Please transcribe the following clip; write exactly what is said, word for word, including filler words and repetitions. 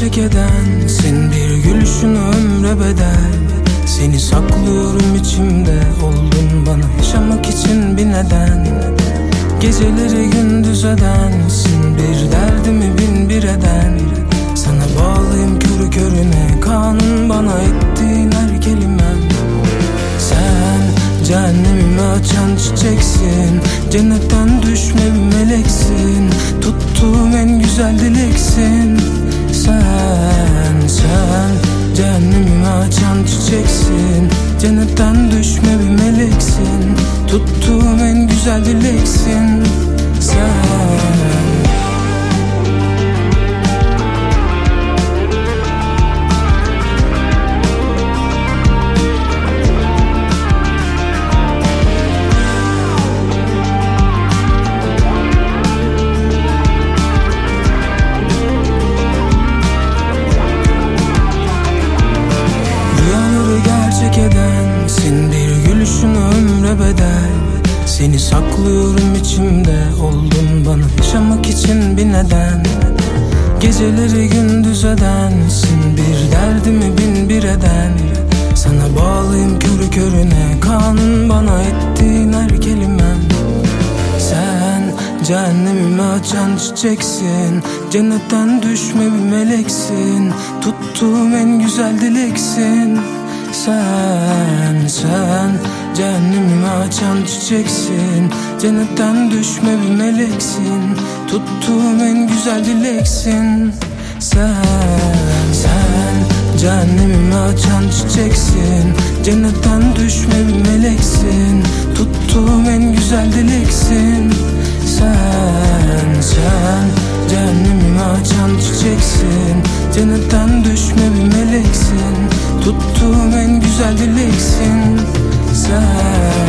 gerçek edensin, bir gülüşün ömre bedel. Seni saklıyorum içimde, oldun bana yaşamak için bir neden. Geceleri gündüz edensin, bir derdimi bin bir eden. Sana bağlıyım körü körüne, kanun bana ettiğin her kelimem. Sen cehennemimi açan çiçeksin, cennetten düşme bir meleksin. Tuttuğum en güzel dileksin. Sen, sen cehennemimi açan çiçeksin, cennetten düşme bir meleksin. Tuttuğum en güzel dileksin. Sen. Gerçek edensin, bir gülüşün ömre bedel. Seni saklıyorum içimde, oldun bana yaşamak için bir neden. Geceleri gündüz edensin, bir derdimi bin bir eden. Sana bağlıyım körü körüne, kanun bana ettiğin her kelimem. Sen cehennemimi açan çiçeksin, cennetten düşme bir meleksin. Tuttuğum en güzel dileksin. Sen, sen cehennemimi açan çiçeksin, cennetten düşme bir meleksin. Tuttuğum en güzel dileksin. Sen, sen cehennemimi açan çiçeksin, cennetten düşme bir meleksin. Tuttuğum en güzel dileksin. Sen, sen cehennemimi açan çiçeksin, cennetten düşme bir meleksin. Tuttuğum en güzel dileksin. Sen.